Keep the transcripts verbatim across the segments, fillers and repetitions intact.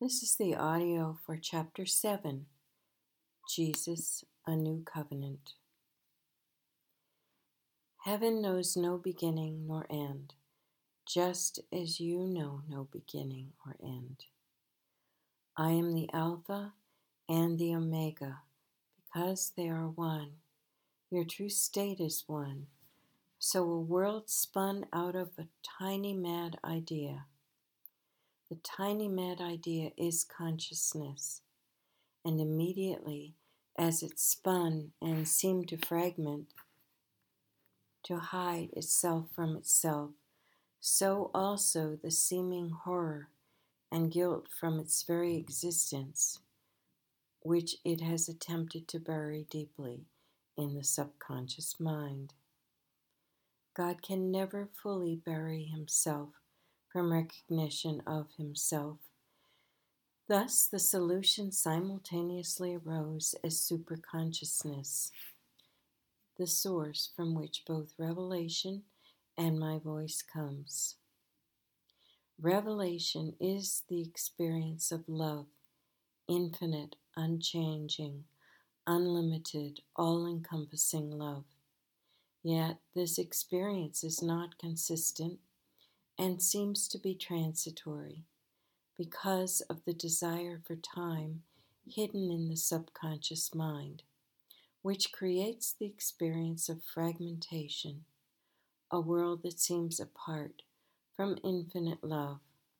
This is the audio for Chapter seven, Jesus, a New Covenant. Heaven knows no beginning nor end, just as you know no beginning or end. I am the Alpha and the Omega, because they are one. Your true state is one. So a world spun out of a tiny mad idea. The tiny mad idea is consciousness. And immediately, as it spun and seemed to fragment, to hide itself from itself, so also the seeming horror and guilt from its very existence, which it has attempted to bury deeply in the subconscious mind. God can never fully bury himself from recognition of himself. Thus, the solution simultaneously arose as superconsciousness, the source from which both revelation and my voice comes. Revelation is the experience of love, infinite, unchanging, unlimited, all-encompassing love. Yet this experience is not consistent and seems to be transitory, because of the desire for time hidden in the subconscious mind, which creates the experience of fragmentation, a world that seems apart from infinite love.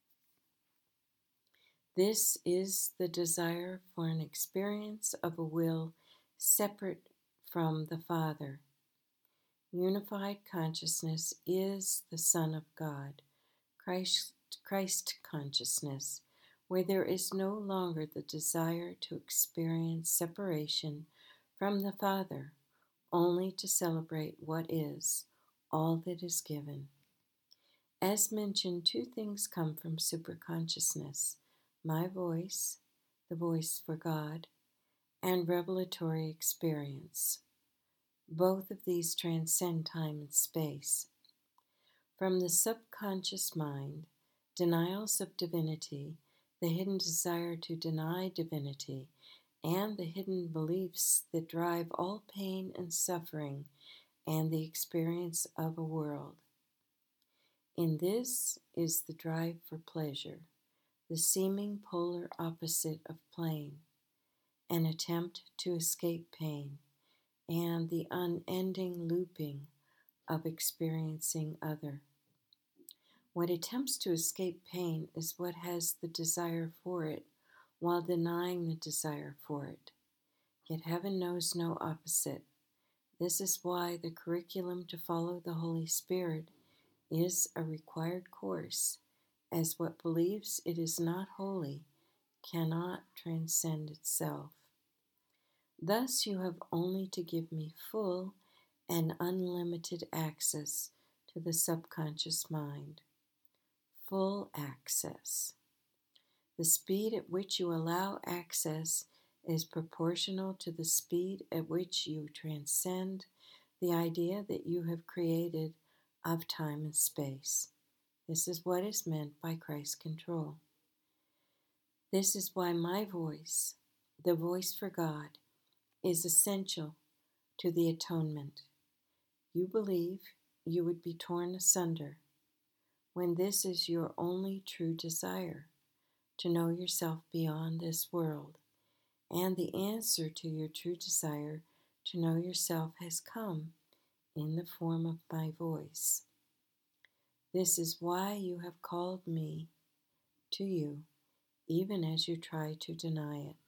This is the desire for an experience of a will separate from the Father. Unified consciousness is the Son of God, Christ Christ consciousness, where there is no longer the desire to experience separation from the Father, only to celebrate what is, all that is given. As mentioned, two things come from superconsciousness: my voice, the voice for God, and revelatory experience. Both of these transcend time and space. From the subconscious mind, denials of divinity, the hidden desire to deny divinity, and the hidden beliefs that drive all pain and suffering and the experience of a world. In this is the drive for pleasure, the seeming polar opposite of pain, an attempt to escape pain, and the unending looping of experiencing other. What attempts to escape pain is what has the desire for it, while denying the desire for it. Yet heaven knows no opposite. This is why the curriculum to follow the Holy Spirit is a required course, as what believes it is not holy cannot transcend itself. Thus you have only to give me full and unlimited access to the subconscious mind. Full access. The speed at which you allow access is proportional to the speed at which you transcend the idea that you have created of time and space. This is what is meant by Christ control. This is why my voice, the voice for God, is essential to the atonement. You believe you would be torn asunder, when this is your only true desire, to know yourself beyond this world, and the answer to your true desire to know yourself has come in the form of my voice. This is why you have called me to you, even as you try to deny it.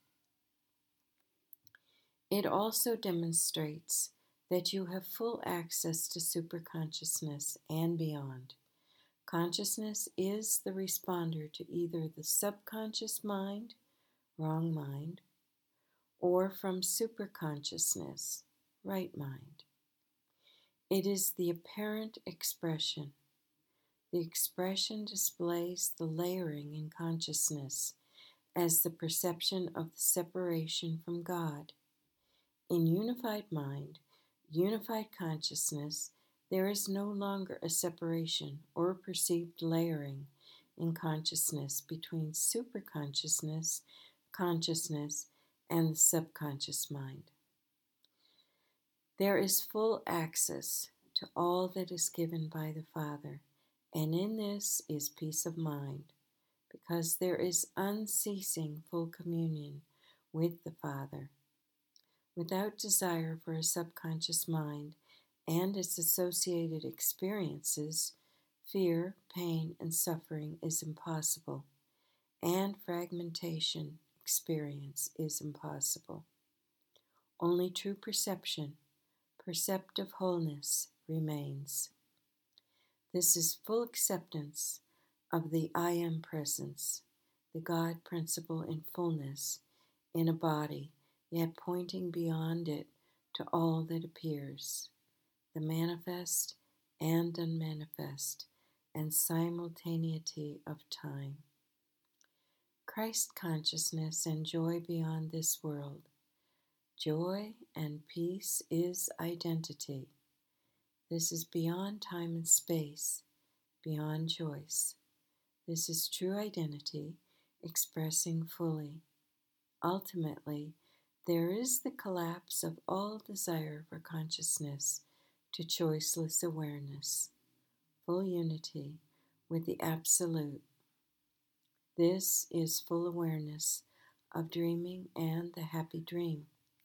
It also demonstrates that you have full access to superconsciousness and beyond. Consciousness is the responder to either the subconscious mind, wrong mind, or from superconsciousness, right mind. It is the apparent expression. The expression displays the layering in consciousness as the perception of the separation from God. In unified mind, unified consciousness, there is no longer a separation or perceived layering in consciousness between superconsciousness, consciousness, and the subconscious mind. There is full access to all that is given by the Father, and in this is peace of mind, because there is unceasing full communion with the Father. Without desire for a subconscious mind and its associated experiences, fear, pain, and suffering is impossible, and fragmentation experience is impossible. Only true perception, perceptive wholeness, remains. This is full acceptance of the I Am presence, the God principle in fullness, in a body, yet pointing beyond it to all that appears, the manifest and unmanifest, and simultaneity of time. Christ consciousness and joy beyond this world. Joy and peace is identity. This is beyond time and space, beyond choice. This is true identity, expressing fully. Ultimately, there is the collapse of all desire for consciousness to choiceless awareness, full unity with the Absolute. This is full awareness of dreaming and the happy dream.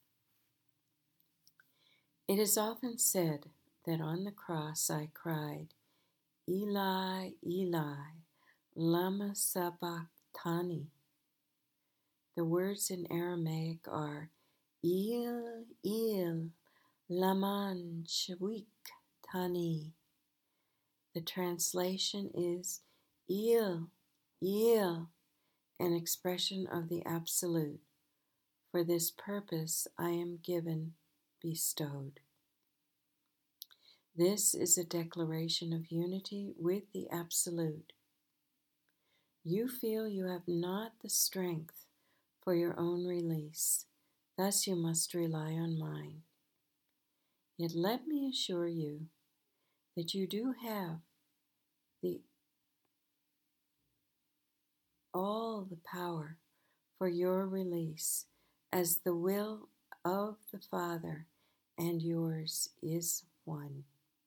It is often said that on the cross I cried, Eli, Eli, lama sabachthani. The words in Aramaic are Il, Il, laman shawik-tani. The translation is Il, Il, an expression of the Absolute. For this purpose I am given, bestowed. This is a declaration of unity with the Absolute. You feel you have not the strength for your own release, thus you must rely on mine. Yet let me assure you that you do have the all the power for your release, as the will of the Father and yours is one.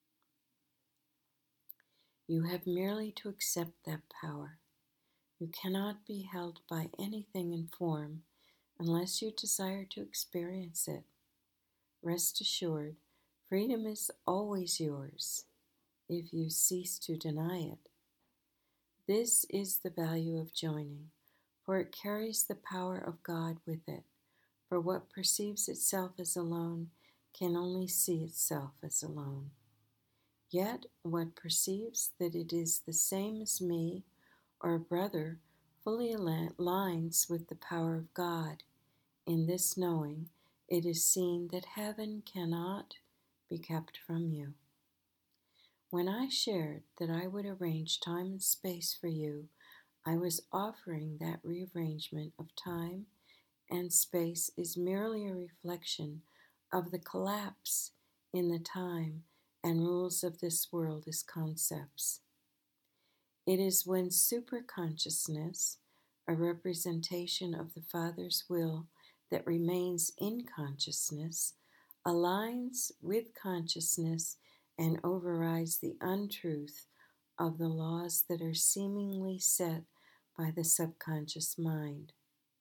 You have merely to accept that power. You cannot be held by anything in form unless you desire to experience it. Rest assured, freedom is always yours if you cease to deny it. This is the value of joining, for it carries the power of God with it. For what perceives itself as alone can only see itself as alone. Yet what perceives that it is the same as me or a brother fully aligns with the power of God. In this knowing, it is seen that heaven cannot be kept from you. When I shared that I would arrange time and space for you, I was offering that rearrangement of time and space is merely a reflection of the collapse in the time and rules of this world as concepts. It is when superconsciousness, a representation of the Father's will that remains in consciousness, aligns with consciousness and overrides the untruth of the laws that are seemingly set by the subconscious mind.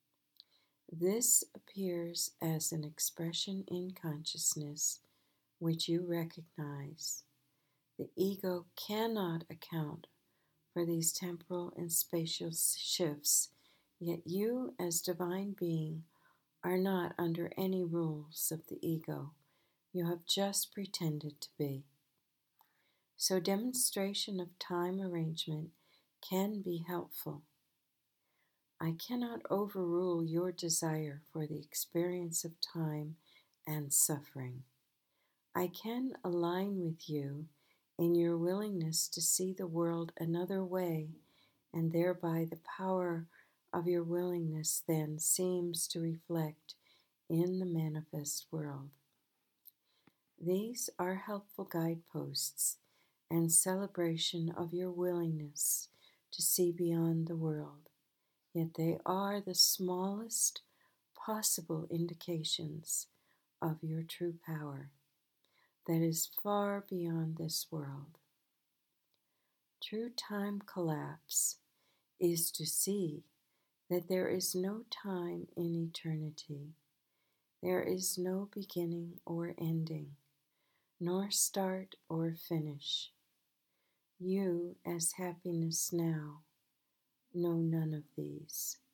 This appears as an expression in consciousness which you recognize. The ego cannot account for these temporal and spatial shifts, yet you, as divine being, are not under any rules of the ego. You have just pretended to be. So demonstration of time arrangement can be helpful. I cannot overrule your desire for the experience of time and suffering. I can align with you in your willingness to see the world another way, and thereby the power of your willingness then seems to reflect in the manifest world. These are helpful guideposts and celebration of your willingness to see beyond the world, yet they are the smallest possible indications of your true power that is far beyond this world. True time collapse is to see that there is no time in eternity. There is no beginning or ending, nor start or finish. You, as happiness now, know none of these.